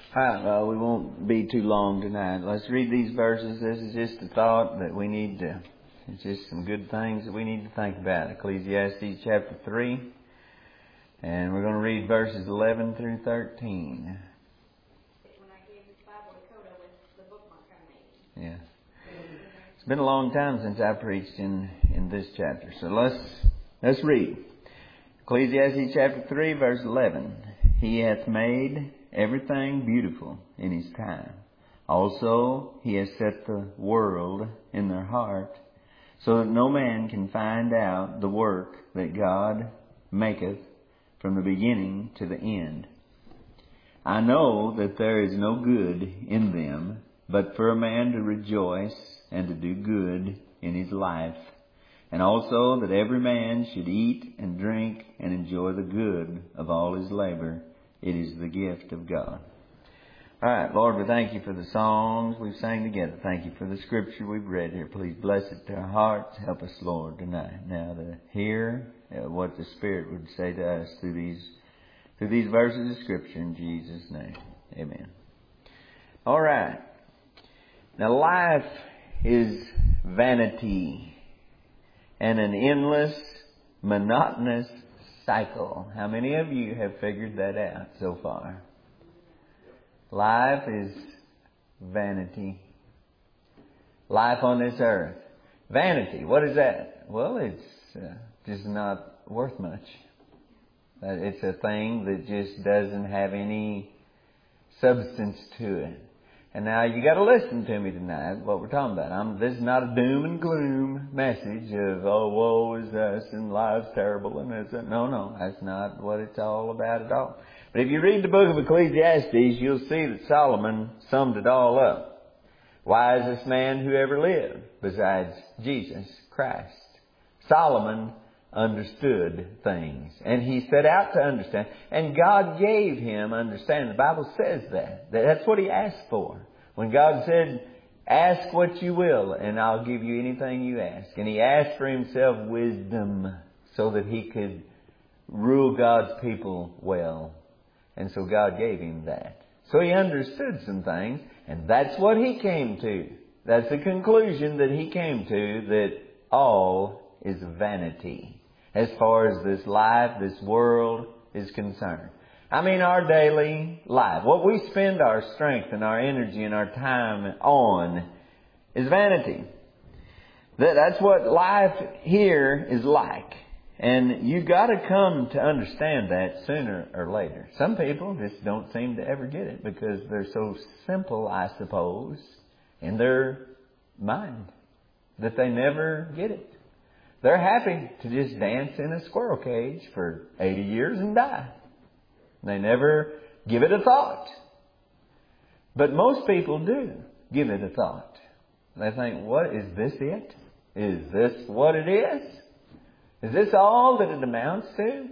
Alright, well, we won't be too long tonight. Let's read these verses. This is just a thought that we need to, it's just some good things that we need to think about. Ecclesiastes chapter 3. And we're going to read verses 11 through 13. When I gave this Bible to Coda with the bookmark I made. Yeah. It's been a long time since I preached in this chapter. So let's read. Ecclesiastes chapter 3, verse 11. He hath made everything beautiful in His time. Also, He has set the world in their heart, so that no man can find out the work that God maketh from the beginning to the end. I know that there is no good in them, but for a man to rejoice and to do good in his life, and also that every man should eat and drink and enjoy the good of all his labor. It is the gift of God. All right, Lord, we thank You for the songs we've sang together. Thank You for the scripture we've read here. Please bless it to our hearts. Help us, Lord, tonight now to hear what the Spirit would say to us through these verses of scripture in Jesus' name. Amen. All right. Now, life is vanity and an endless, monotonous cycle. How many of you have figured that out so far? Life is vanity. Life on this earth. Vanity. What is that? Well, it's just not worth much. It's a thing that just doesn't have any substance to it. And now you got to listen to me tonight, what we're talking about. This is not a doom and gloom message of, oh, woe is us and life's terrible and it's no, that's not what it's all about at all. But if you read the book of Ecclesiastes, you'll see that Solomon summed it all up. Wisest man who ever lived besides Jesus Christ. Solomon understood things. And he set out to understand. And God gave him understanding. The Bible says that. That's what he asked for. When God said, ask what you will and I'll give you anything you ask. And he asked for himself wisdom so that he could rule God's people well. And so God gave him that. So he understood some things. And that's what he came to. That's the conclusion that he came to, that all is vanity as far as this life, this world is concerned. I mean, our daily life, what we spend our strength and our energy and our time on is vanity. That's what life here is like. And you've got to come to understand that sooner or later. Some people just don't seem to ever get it because they're so simple, I suppose, in their mind that they never get it. They're happy to just dance in a squirrel cage for 80 years and die. They never give it a thought. But most people do give it a thought. They think, what, is this it? Is this what it is? Is this all that it amounts to?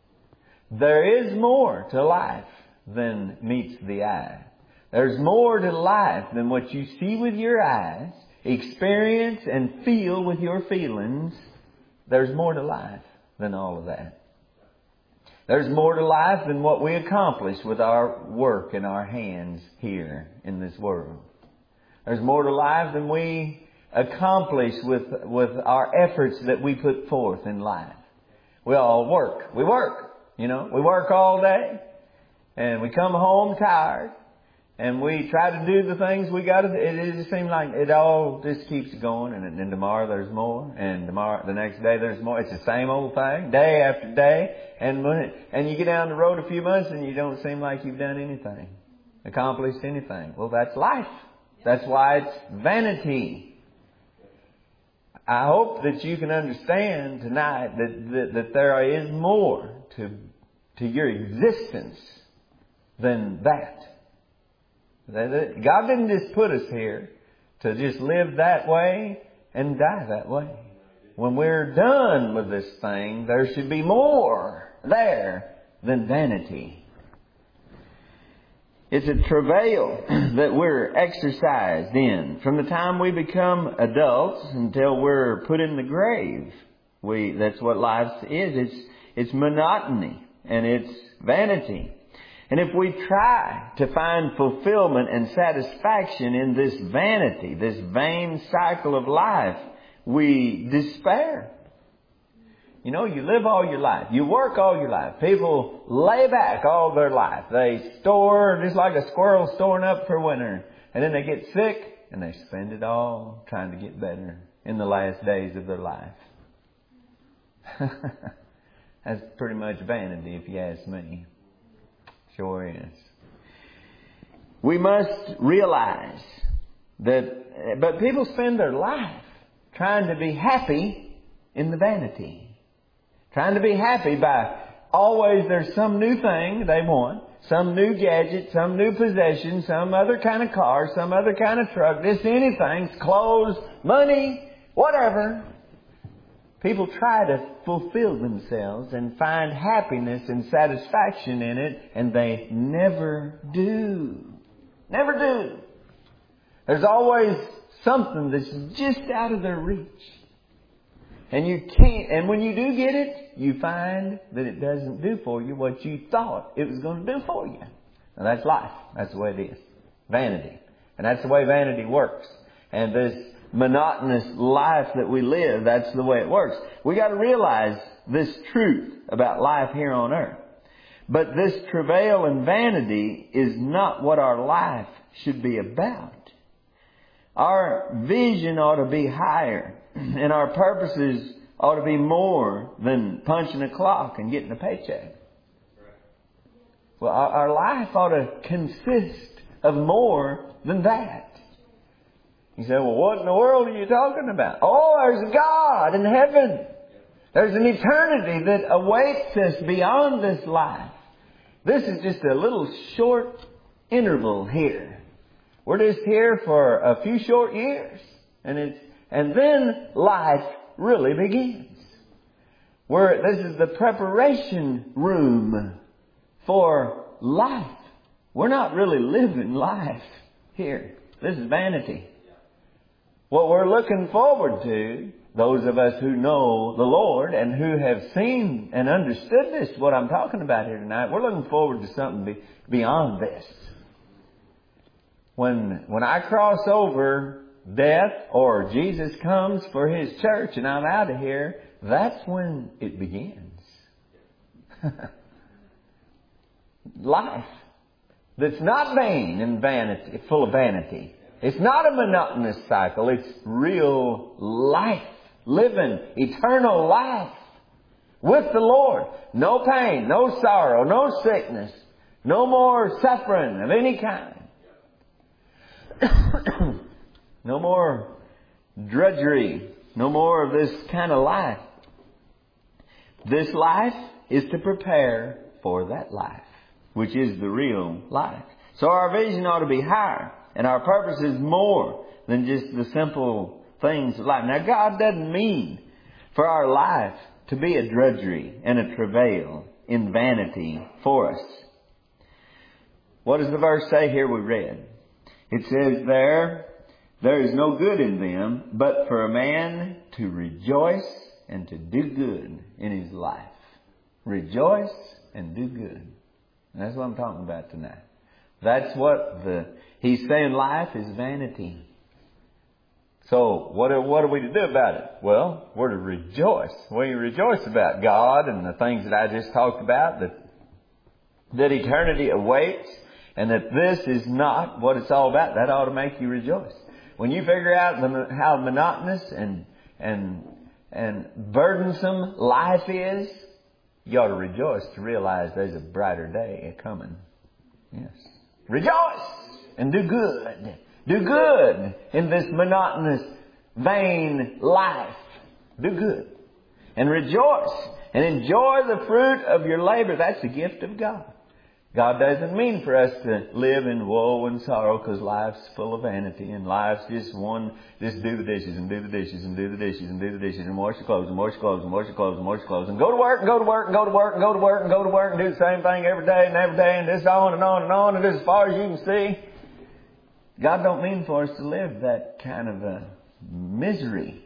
There is more to life than meets the eye. There's more to life than what you see with your eyes, experience and feel with your feelings. There's more to life than all of that. There's more to life than what we accomplish with our work and our hands here in this world. There's more to life than we accomplish with our efforts that we put forth in life. We all work. We work. We work all day. And we come home tired. And we try to do the things we got to do. It just seems like it all just keeps going. And then tomorrow there's more. And the next day there's more. It's the same old thing, day after day. And you get down the road a few months and you don't seem like you've done anything, accomplished anything. Well, that's life. That's why it's vanity. I hope that you can understand tonight that there is more to your existence than that. God didn't just put us here to just live that way and die that way. When we're done with this thing, there should be more there than vanity. It's a travail that we're exercised in from the time we become adults until we're put in the grave. That's what life is. It's monotony and it's vanity. And if we try to find fulfillment and satisfaction in this vanity, this vain cycle of life, we despair. You know, you live all your life. You work all your life. People lay back all their life. They store just like a squirrel storing up for winter. And then they get sick and they spend it all trying to get better in the last days of their life. That's pretty much vanity if you ask me. Sure is. We must realize that, but people spend their life trying to be happy in the vanity. Trying to be happy by always there's some new thing they want, some new gadget, some new possession, some other kind of car, some other kind of truck, just anything, clothes, money, whatever. People try to fulfill themselves and find happiness and satisfaction in it, and they never do. Never do. There's always something that's just out of their reach. And you can't, and when you do get it, you find that it doesn't do for you what you thought it was going to do for you. Now that's life. That's the way it is. Vanity. And that's the way vanity works. And this monotonous life that we live, that's the way it works. We got to realize this truth about life here on earth. But this travail and vanity is not what our life should be about. Our vision ought to be higher, and our purposes ought to be more than punching a clock and getting a paycheck. Well, our life ought to consist of more than that. You say, well, what in the world are you talking about? Oh, there's God in heaven. There's an eternity that awaits us beyond this life. This is just a little short interval here. We're just here for a few short years. And then life really begins. This is the preparation room for life. We're not really living life here. This is vanity. What we're looking forward to, those of us who know the Lord and who have seen and understood this, what I'm talking about here tonight, we're looking forward to something beyond this. When I cross over death or Jesus comes for His church and I'm out of here, that's when it begins. Life that's not vain and vanity, full of vanity. It's not a monotonous cycle. It's real life. Living eternal life with the Lord. No pain, no sorrow, no sickness. No more suffering of any kind. No more drudgery. No more of this kind of life. This life is to prepare for that life, which is the real life. So our vision ought to be higher. And our purpose is more than just the simple things of life. Now, God doesn't mean for our life to be a drudgery and a travail in vanity for us. What does the verse say here we read? It says there is no good in them, but for a man to rejoice and to do good in his life. Rejoice and do good. And that's what I'm talking about tonight. That's what he's saying life is vanity. So what are we to do about it? Well, we're to rejoice. We rejoice about God and the things that I just talked about, that eternity awaits, and that this is not what it's all about. That ought to make you rejoice. When you figure out how monotonous and burdensome life is, you ought to rejoice to realize there's a brighter day coming. Yes. Rejoice and do good. Do good in this monotonous, vain life. Do good. And rejoice and enjoy the fruit of your labor. That's a gift of God. God doesn't mean for us to live in woe and sorrow because life's full of vanity and life's just do the dishes and do the dishes and do the dishes and do the dishes and wash your clothes and wash your clothes and wash your clothes and wash your clothes and go to work and go to work and go to work and go to work and go to work and do the same thing every day and just on and on and on and just as far as you can see. God don't mean for us to live that kind of a misery.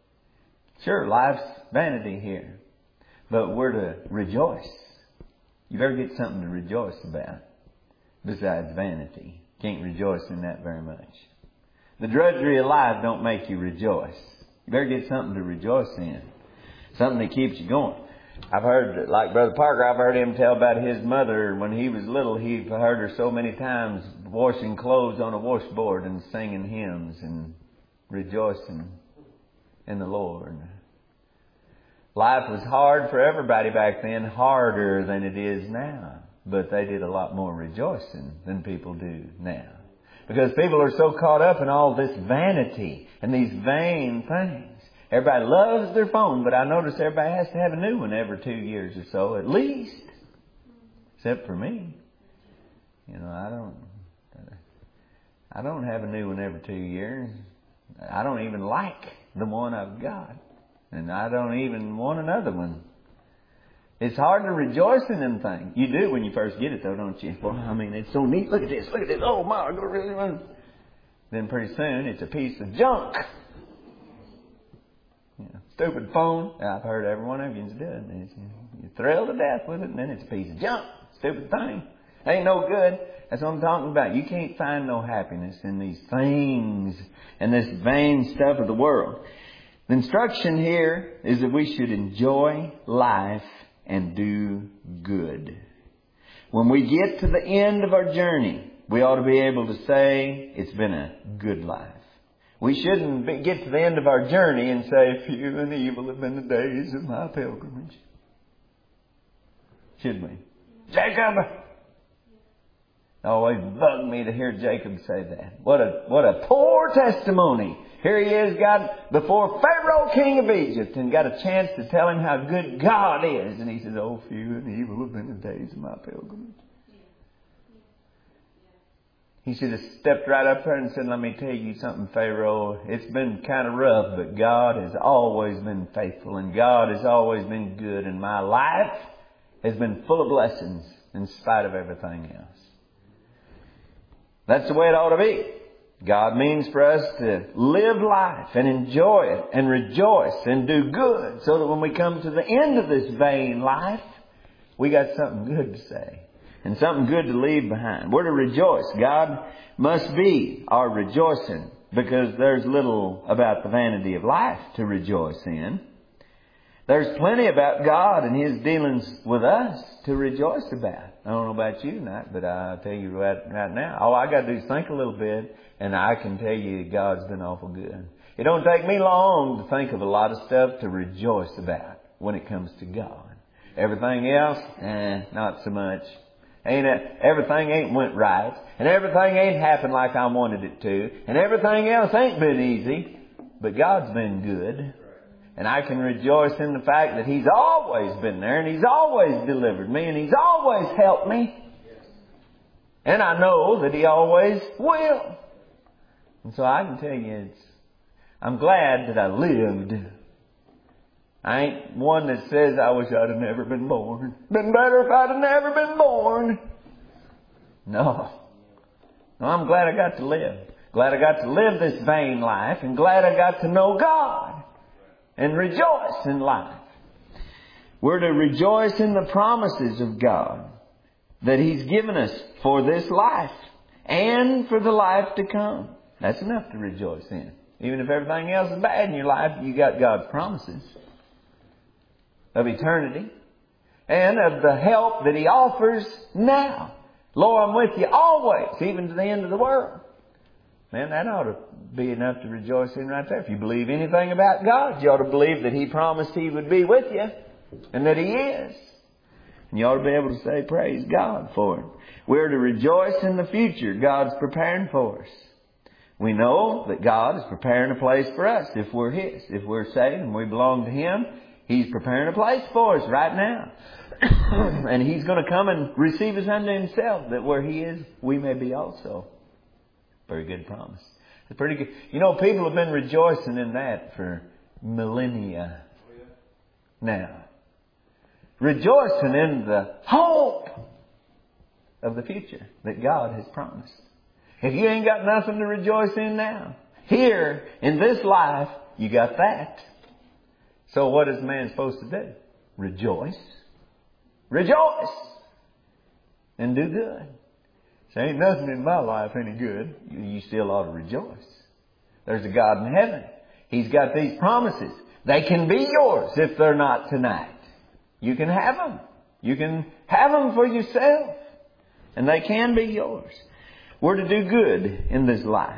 Sure, life's vanity here, but we're to rejoice. you better get something to rejoice about besides vanity. Can't rejoice in that very much. The drudgery of life don't make you rejoice. You better get something to rejoice in. Something that keeps you going. I've heard, like Brother Parker, I've heard him tell about his mother when he was little. He heard her so many times washing clothes on a washboard and singing hymns and rejoicing in the Lord. Life was hard for everybody back then, harder than it is now. But they did a lot more rejoicing than people do now. Because people are so caught up in all this vanity and these vain things. Everybody loves their phone, but I notice everybody has to have a new one every 2 years or so, at least. Except for me. You know, I don't have a new one every 2 years. I don't even like the one I've got. And I don't even want another one. It's hard to rejoice in them things. You do when you first get it, though, don't you? Well, I mean, it's so neat. Look at this. Look at this. Oh, my. Then pretty soon, it's a piece of junk. You know, stupid phone. I've heard every one of you do it. You're thrilled to death with it, and then it's a piece of junk. Stupid thing. Ain't no good. That's what I'm talking about. You can't find no happiness in these things and this vain stuff of the world. The instruction here is that we should enjoy life and do good. When we get to the end of our journey, we ought to be able to say it's been a good life. We shouldn't get to the end of our journey and say, few and evil have been the days of my pilgrimage. Should we? Jacob! It always bugged me to hear Jacob say that. What a poor testimony. Here he is, got before Pharaoh, king of Egypt, and got a chance to tell him how good God is. And he says, oh, few and evil have been the days of my pilgrimage. He should have stepped right up there and said, let me tell you something, Pharaoh. It's been kind of rough, but God has always been faithful and God has always been good. And my life has been full of blessings in spite of everything else. That's the way it ought to be. God means for us to live life and enjoy it and rejoice and do good so that when we come to the end of this vain life, we got something good to say. And something good to leave behind. We're to rejoice. God must be our rejoicing because there's little about the vanity of life to rejoice in. There's plenty about God and His dealings with us to rejoice about. I don't know about you tonight, but I'll tell you right now. All I got to do is think a little bit and I can tell you God's been awful good. It don't take me long to think of a lot of stuff to rejoice about when it comes to God. Everything else, not so much. Everything ain't went right. And everything ain't happened like I wanted it to. And everything else ain't been easy. But God's been good. And I can rejoice in the fact that He's always been there. And He's always delivered me. And He's always helped me. And I know that He always will. And so I can tell you, I'm glad that I lived. I ain't one that says I wish I'd have never been born. Been better if I'd have never been born. No, I'm glad I got to live. Glad I got to live this vain life and glad I got to know God and rejoice in life. We're to rejoice in the promises of God that He's given us for this life and for the life to come. That's enough to rejoice in. Even if everything else is bad in your life, you got God's promises of eternity and of the help that He offers now. Lord, I'm with you always, even to the end of the world. Man, that ought to be enough to rejoice in right there. If you believe anything about God, you ought to believe that He promised He would be with you and that He is. And you ought to be able to say, praise God for it. We're to rejoice in the future God's preparing for us. We know that God is preparing a place for us if we're His. If we're saved and we belong to Him, He's preparing a place for us right now. And He's going to come and receive us unto Himself, that where He is, we may be also. Very good promise. It's pretty good. You know, people have been rejoicing in that for millennia now. Rejoicing in the hope of the future that God has promised. If you ain't got nothing to rejoice in now, here in this life, you got that. So what is man supposed to do? Rejoice. Rejoice. and do good. So ain't nothing in my life any good. You still ought to rejoice. There's a God in heaven. He's got these promises. They can be yours if they're not tonight. You can have them. You can have them for yourself. And they can be yours. We're to do good in this life.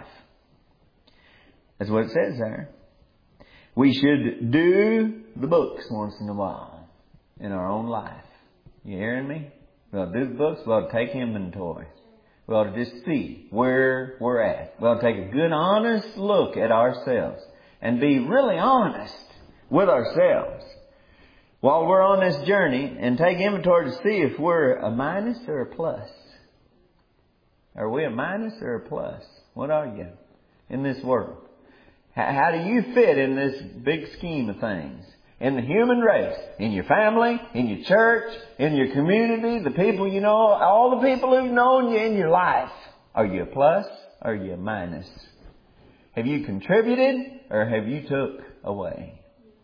That's what it says there. We should do the books once in a while in our own life. You hearing me? We ought to do the books. We ought to take inventory. We ought to just see where we're at. We ought to take a good, honest look at ourselves and be really honest with ourselves while we're on this journey and take inventory to see if we're a minus or a plus. Are we a minus or a plus? What are you in this world? How do you fit in this big scheme of things? In the human race, in your family, in your church, in your community, the people you know, all the people who've known you in your life. Are you a plus or are you a minus? Have you contributed or have you took away?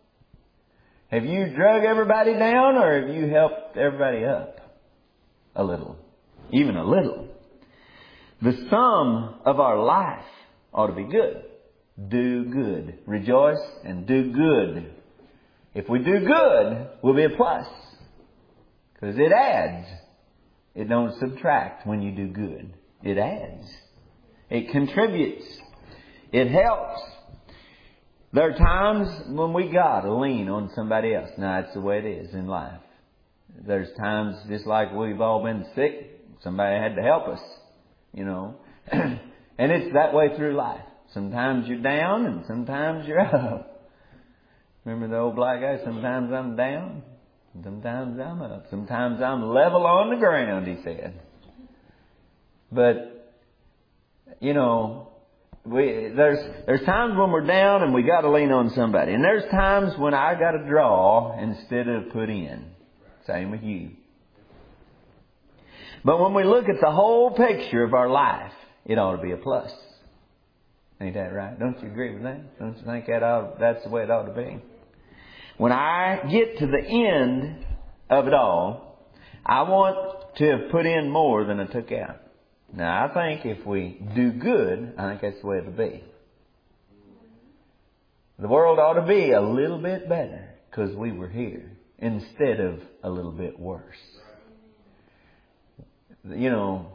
Have you drug everybody down or have you helped everybody up? A little. Even a little. The sum of our life ought to be good. Do good. Rejoice and do good. If we do good, we'll be a plus. Because it adds. It don't subtract when you do good. It adds. It contributes. It helps. There are times when we got to lean on somebody else. Now, that's the way it is in life. There's times just like we've all been sick. Somebody had to help us, you know. And it's that way through life. Sometimes you're down and sometimes you're up. Remember the old black guy? Sometimes I'm down, sometimes I'm up. Sometimes I'm level on the ground, he said. But, you know, there's times when we're down and we got to lean on somebody. And there's times when I got to draw instead of put in. Same with you. But when we look at the whole picture of our life, it ought to be a plus. Ain't that right? Don't you agree with that? Don't you think that's the way it ought to be? When I get to the end of it all, I want to have put in more than I took out. Now, I think if we do good, I think that's the way it'll be. The world ought to be a little bit better because we were here instead of a little bit worse. You know,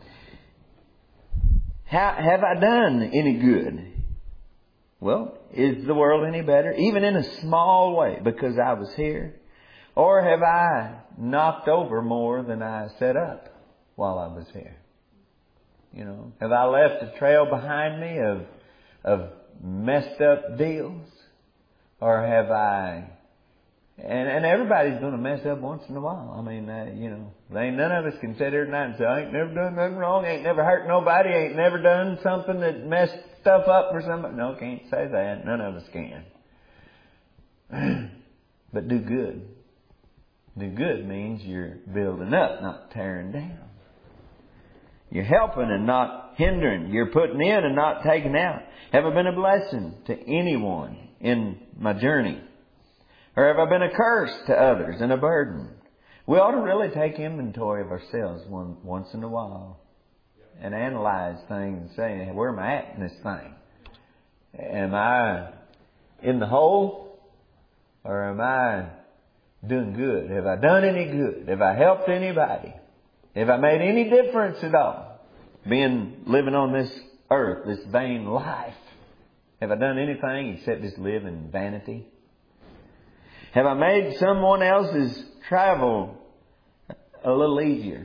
have I done any good? Well, is the world any better? Even in a small way because I was here? Or have I knocked over more than I set up while I was here? You know, have I left a trail behind me of messed up deals? Or have I... And everybody's going to mess up once in a while. I mean, you know, none of us can sit here tonight and say, I ain't never done nothing wrong, ain't never hurt nobody, ain't never done something that messed stuff up for somebody. No, can't say that. None of us can. But do good. Do good means you're building up, not tearing down. You're helping and not hindering. You're putting in and not taking out. Have I been a blessing to anyone in my journey? Or have I been a curse to others and a burden? We ought to really take inventory of ourselves once in a while and analyze things and say, where am I at in this thing? Am I in the hole or am I doing good? Have I done any good? Have I helped anybody? Have I made any difference at all? Living on this earth, this vain life. Have I done anything except just live in vanity? Have I made someone else's travel a little easier?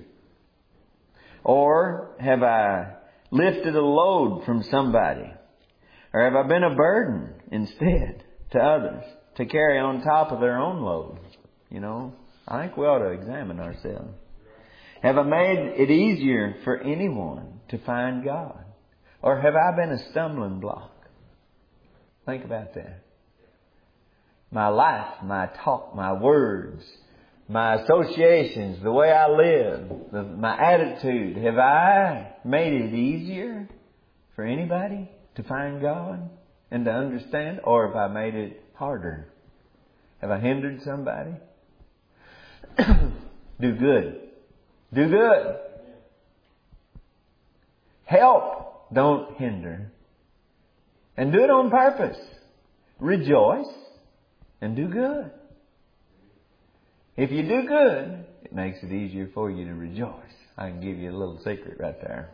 Or have I lifted a load from somebody? Or have I been a burden instead to others to carry on top of their own load? You know, I think we ought to examine ourselves. Have I made it easier for anyone to find God? Or have I been a stumbling block? Think about that. My life, my talk, my words, my associations, the way I live, my attitude. Have I made it easier for anybody to find God and to understand? Or have I made it harder? Have I hindered somebody? Do good. Do good. Help, don't hinder. And do it on purpose. Rejoice and do good. If you do good, it makes it easier for you to rejoice. I can give you a little secret right there.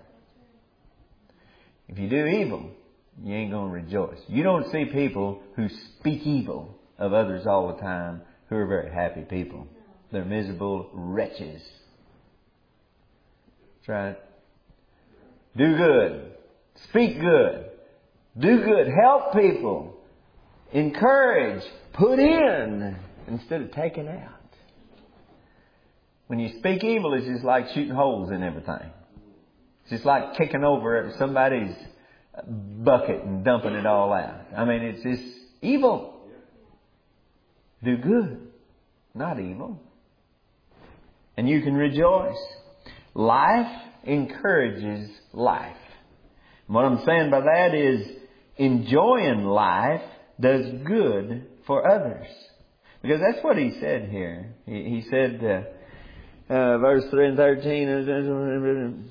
If you do evil, you ain't going to rejoice. You don't see people who speak evil of others all the time who are very happy people. They're miserable wretches. That's right. Do good. Speak good. Do good. Help people. Encourage. Put in instead of taking out. When you speak evil, it's just like shooting holes in everything. It's just like kicking over somebody's bucket and dumping it all out. I mean, it's just evil. Do good, not evil. And you can rejoice. Life encourages life. And what I'm saying by that is enjoying life does good for others. Because that's what he said here. He said, verse 3 and 13,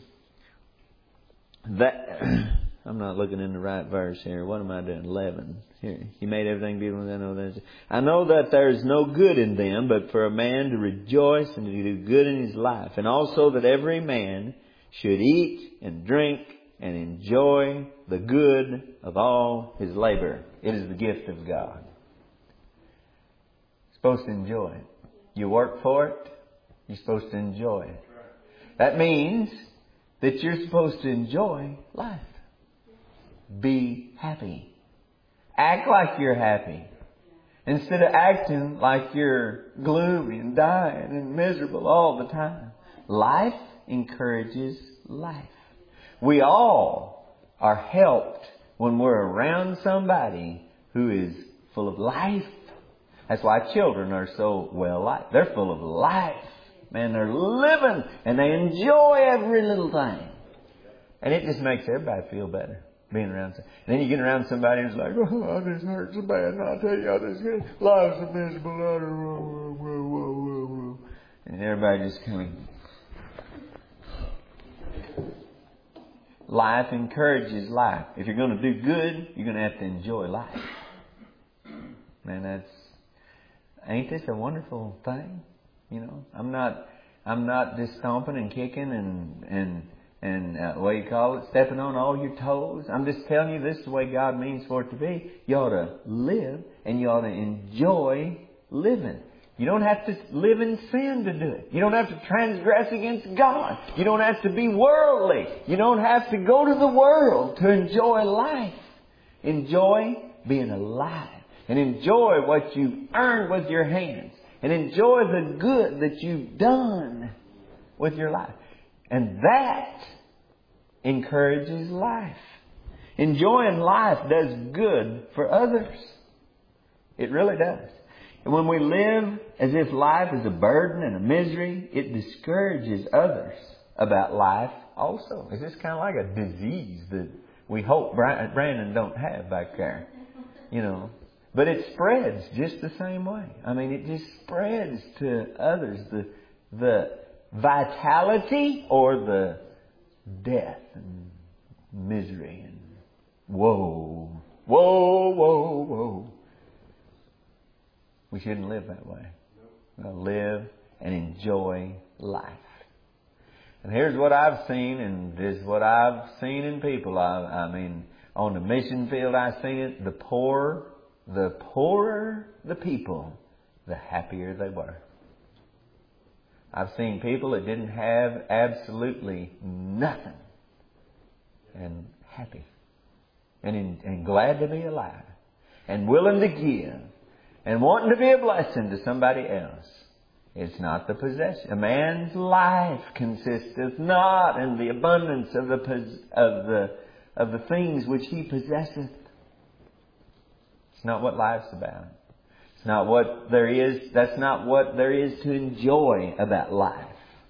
that I'm not looking in the right verse here. What am I doing? 11. Here, He made everything beautiful. I know that there is no good in them, but for a man to rejoice and to do good in his life, and also that every man should eat and drink and enjoy the good of all his labor. It is the gift of God. You're supposed to enjoy it. You work for it. You're supposed to enjoy it. That means that you're supposed to enjoy life. Be happy. Act like you're happy. Instead of acting like you're gloomy and dying and miserable all the time. Life encourages life. We all are helped when we're around somebody who is full of life. That's why children are so well liked. They're full of life. Man, they're living and they enjoy every little thing. And it just makes everybody feel better being around. And then you get around somebody who's like, oh, I just hurt so bad. And I'll tell you, I just life's a miserable. And everybody just kind of... Life encourages life. If you're going to do good, you're going to have to enjoy life. Man, ain't this a wonderful thing? You know, I'm not just stomping and kicking and what do you call it, stepping on all your toes. I'm just telling you this is the way God means for it to be. You ought to live and you ought to enjoy living. You don't have to live in sin to do it. You don't have to transgress against God. You don't have to be worldly. You don't have to go to the world to enjoy life. Enjoy being alive. And enjoy what you earned with your hands. And enjoy the good that you've done with your life. And that encourages life. Enjoying life does good for others. It really does. And when we live as if life is a burden and a misery, it discourages others about life also. It's just kind of like a disease that we hope Brandon don't have back there. You know. But it spreads just the same way. I mean, it just spreads to others. The vitality or the death and misery and woe. We shouldn't live that way. We're going to live and enjoy life. And here's what I've seen, and this is what I've seen in people. I mean, on the mission field I've seen it. The poorer the people, the happier they were. I've seen people that didn't have absolutely nothing and happy and glad to be alive and willing to give and wanting to be a blessing to somebody else. It's not the possession. A man's life consisteth not in the abundance of the things which he possesseth. It's not what life's about. It's not what there is. That's not what there is to enjoy about life.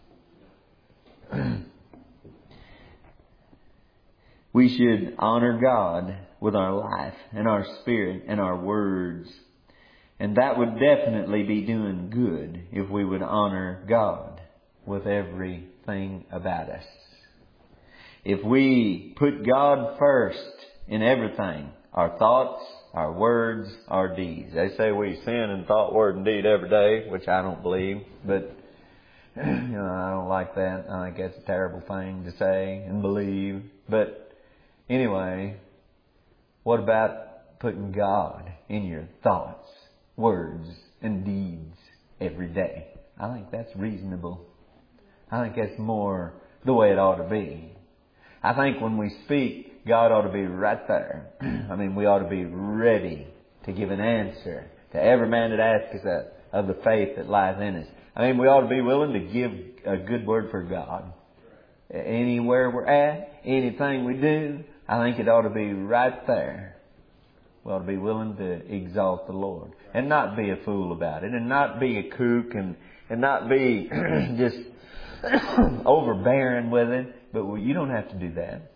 We should honor God with our life and our spirit and our words. And that would definitely be doing good if we would honor God with everything about us. If we put God first in everything, our thoughts, our words, our deeds. They say we sin in thought, word, and deed every day, which I don't believe, but I don't like that. I think that's a terrible thing to say and believe. But anyway, what about putting God in your thoughts, words, and deeds every day? I think that's reasonable. I think that's more the way it ought to be. I think when we speak, God ought to be right there. I mean, we ought to be ready to give an answer to every man that asks us of the faith that lies in us. I mean, we ought to be willing to give a good word for God. Anywhere we're at, anything we do, I think it ought to be right there. We ought to be willing to exalt the Lord. And not be a fool about it. And not be a kook and not be just overbearing with it. But you don't have to do that.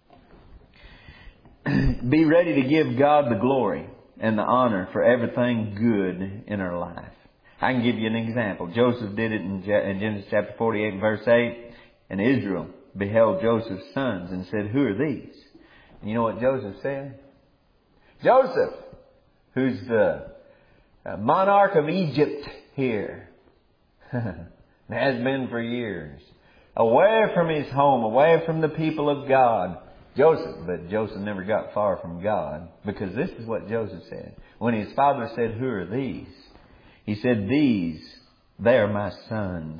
Be ready to give God the glory and the honor for everything good in our life. I can give you an example. Joseph did it in Genesis chapter 48 and verse 8. And Israel beheld Joseph's sons and said, "Who are these?" And you know what Joseph said? Joseph, who's the monarch of Egypt here, has been for years, away from his home, away from the people of God. But Joseph never got far from God, because this is what Joseph said. When his father said, "Who are these?" He said, "They are my sons,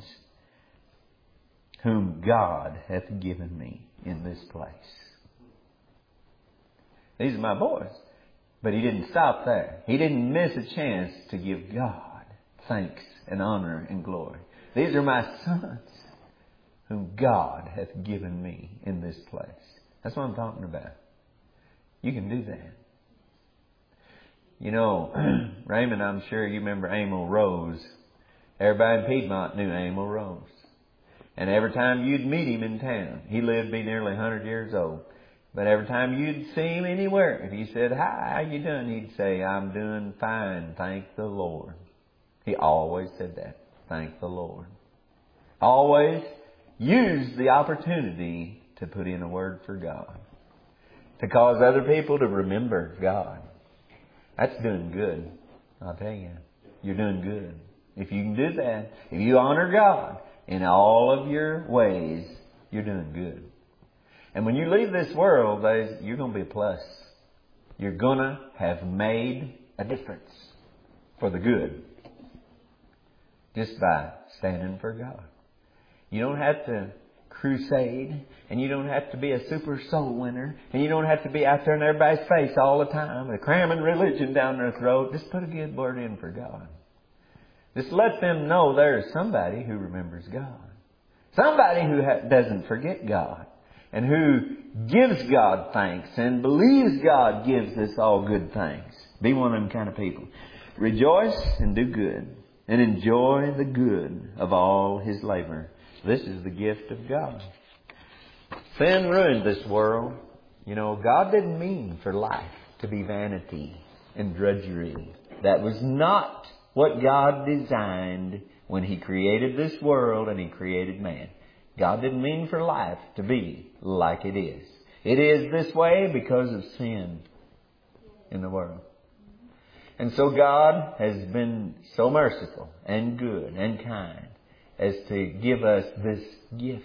whom God hath given me in this place." These are my boys. But he didn't stop there. He didn't miss a chance to give God thanks and honor and glory. "These are my sons, whom God hath given me in this place." That's what I'm talking about. You can do that. You know, Raymond, I'm sure you remember Emil Rose. Everybody in Piedmont knew Emil Rose. And every time you'd meet him in town, he lived to be nearly 100 years old. But every time you'd see him anywhere, if he said, "Hi, how you doing?" he'd say, "I'm doing fine, thank the Lord." He always said that. Thank the Lord. Always use the opportunity to put in a word for God. To cause other people to remember God. That's doing good. I'll tell you. You're doing good. If you can do that, if you honor God in all of your ways, you're doing good. And when you leave this world, you're going to be a plus. You're going to have made a difference for the good. Just by standing for God. You don't have to crusade, and you don't have to be a super soul winner, and you don't have to be out there in everybody's face all the time, cramming religion down their throat. Just put a good word in for God. Just let them know there's somebody who remembers God. Somebody who doesn't forget God. And who gives God thanks and believes God gives us all good things. Be one of them kind of people. Rejoice and do good, and enjoy the good of all His labor. This is the gift of God. Sin ruined this world. You know, God didn't mean for life to be vanity and drudgery. That was not what God designed when He created this world and He created man. God didn't mean for life to be like it is. It is this way because of sin in the world. And so God has been so merciful and good and kind as to give us this gift.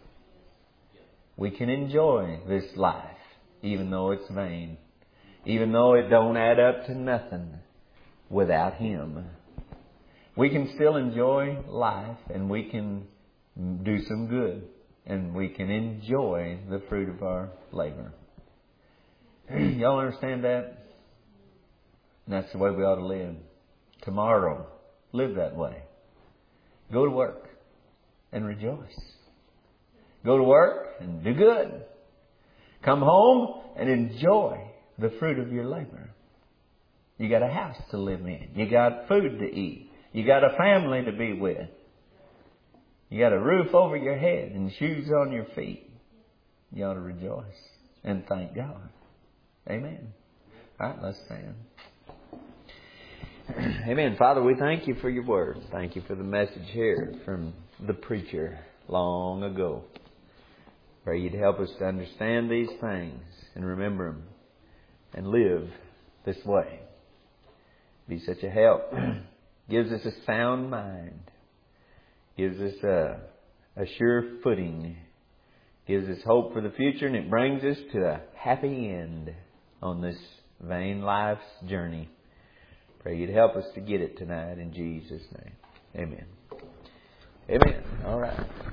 We can enjoy this life even though it's vain. Even though it don't add up to nothing without Him. We can still enjoy life, and we can do some good, and we can enjoy the fruit of our labor. Y'all understand that? And that's the way we ought to live. Tomorrow, live that way. Go to work and rejoice. Go to work and do good. Come home and enjoy the fruit of your labor. You got a house to live in. You got food to eat. You got a family to be with. You got a roof over your head and shoes on your feet. You ought to rejoice and thank God. Amen. All right, let's stand. Amen. Father, we thank You for Your word. Thank You for the message here from the preacher long ago. Pray You'd help us to understand these things and remember them and live this way. Be such a help. Gives us a sound mind. Gives us a sure footing. Gives us hope for the future, and it brings us to a happy end on this vain life's journey. Pray You'd help us to get it tonight in Jesus' name. Amen. Amen. All right.